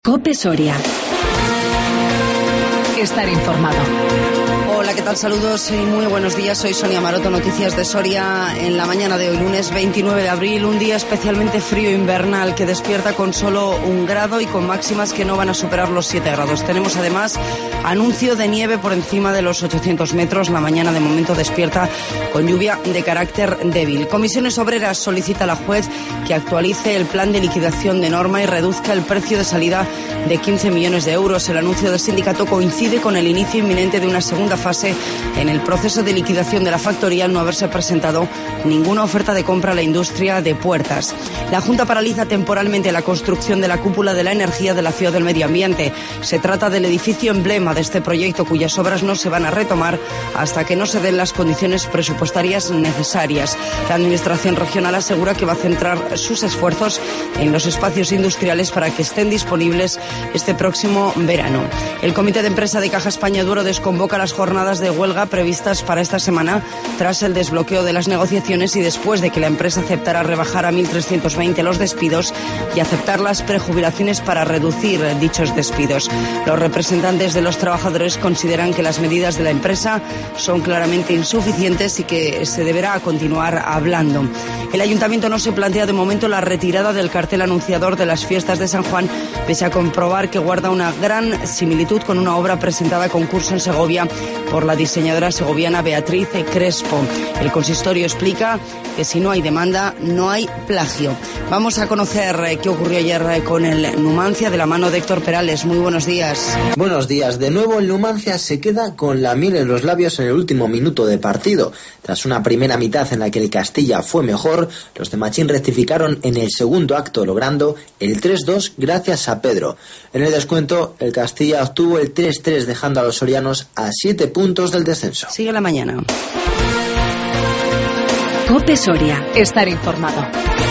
COPE Soria. Estar informado. Hola, ¿qué tal? Saludos y muy buenos días. Soy Sonia Maroto, Noticias de Soria en la mañana de hoy, lunes 29 de abril, un día especialmente frío invernal que despierta con solo 1 grado y con máximas que no van a superar los 7 grados. Tenemos además anuncio de nieve por encima de los 800 metros. La mañana de momento despierta con lluvia de carácter débil. Comisiones Obreras solicita a la juez que actualice el plan de liquidación de Norma y reduzca el precio de salida de 15 millones de euros. El anuncio del sindicato coincide con el inicio inminente de una segunda fase en el proceso de liquidación de la factoría al no haberse presentado ninguna oferta de compra a la industria de puertas. La Junta paraliza temporalmente la construcción de la cúpula de la energía de la Ciudad del Medio Ambiente. Se trata del edificio emblema de este proyecto cuyas obras no se van a retomar hasta que no se den las condiciones presupuestarias necesarias. La Administración regional asegura que va a centrar sus esfuerzos en los espacios industriales para que estén disponibles este próximo verano. El Comité de Empresa de Caja España Duero desconvoca las jornadas de huelga previstas para esta semana tras el desbloqueo de las negociaciones y después de que la empresa aceptara rebajar a 1.320 los despidos y aceptar las prejubilaciones para reducir dichos despidos. Los representantes de los trabajadores consideran que las medidas de la empresa son claramente insuficientes y que se deberá continuar hablando. El ayuntamiento no se plantea de momento la retirada del cartel anunciador de las fiestas de San Juan, pese a comprobar que guarda una gran similitud con una obra presentada a concurso en Segovia por la diseñadora segoviana Beatriz Crespo. El consistorio explica que si no hay demanda, no hay plagio. Vamos a conocer qué ocurrió ayer con el Numancia de la mano de Héctor Perales. Muy buenos días. Buenos días. De nuevo el Numancia se queda con la miel en los labios en el último minuto de partido. Tras una primera mitad en la que el Castilla fue mejor, los de Machín rectificaron en el segundo acto, logrando el 3-2 gracias a Pedro. En el descuento, el Castilla obtuvo el 3-3, dejando a los sorianos a 7 puntos del descenso. Sigue la mañana. COPE Soria. Estar informado.